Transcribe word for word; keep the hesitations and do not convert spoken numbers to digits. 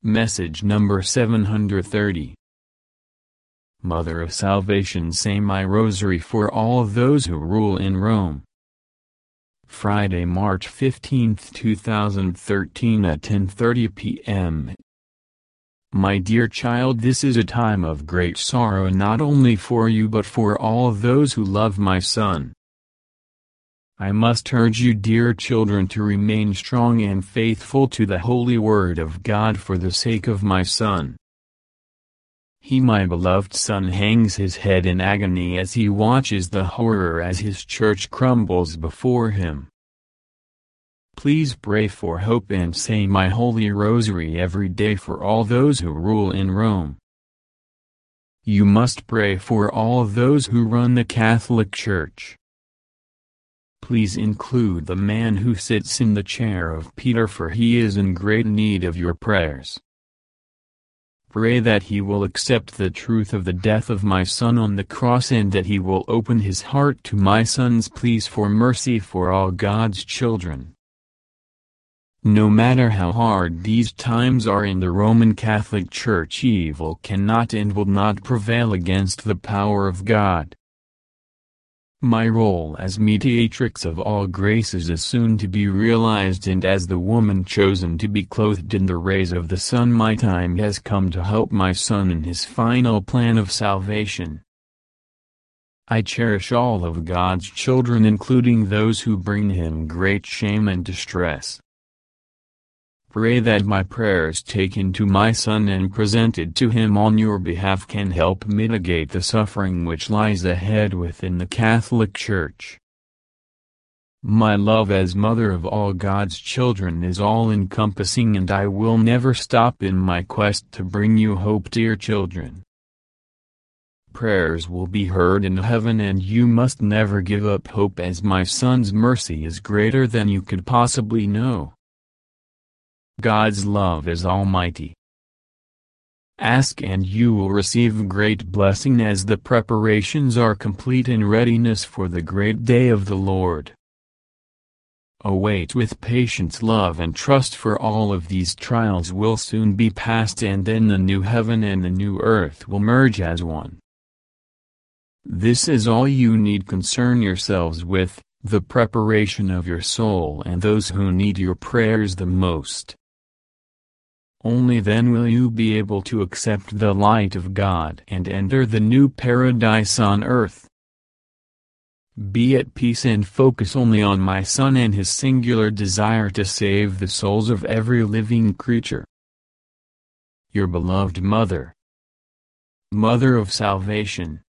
Message number seven hundred thirty. Mother of Salvation, say my rosary for all of those who rule in Rome. Friday, March fifteenth, two thousand thirteen at ten thirty p m My dear child, this is a time of great sorrow not only for you but for all of those who love my Son. I must urge you, dear children, to remain strong and faithful to the holy word of God for the sake of my Son. He, my beloved Son, hangs his head in agony as he watches the horror as his church crumbles before him. Please pray for hope and say my holy rosary every day for all those who rule in Rome. You must pray for all of those who run the Catholic Church. Please include the man who sits in the chair of Peter, for he is in great need of your prayers. Pray that he will accept the truth of the death of my Son on the cross and that he will open his heart to my Son's pleas for mercy for all God's children. No matter how hard these times are in the Roman Catholic Church, evil cannot and will not prevail against the power of God. My role as mediatrix of all graces is soon to be realized, and as the woman chosen to be clothed in the rays of the sun, my time has come to help my Son in his final plan of salvation. I cherish all of God's children, including those who bring him great shame and distress. Pray that my prayers taken to my Son and presented to him on your behalf can help mitigate the suffering which lies ahead within the Catholic Church. My love as mother of all God's children is all-encompassing, and I will never stop in my quest to bring you hope, dear children. Prayers will be heard in heaven, and you must never give up hope, as my Son's mercy is greater than you could possibly know. God's love is almighty. Ask and you will receive great blessing as the preparations are complete in readiness for the great day of the Lord. Await with patience, love and trust, for all of these trials will soon be past, and then the new heaven and the new earth will merge as one. This is all you need concern yourselves with, the preparation of your soul and those who need your prayers the most. Only then will you be able to accept the light of God and enter the new paradise on earth. Be at peace and focus only on my Son and his singular desire to save the souls of every living creature. Your beloved Mother, Mother of Salvation.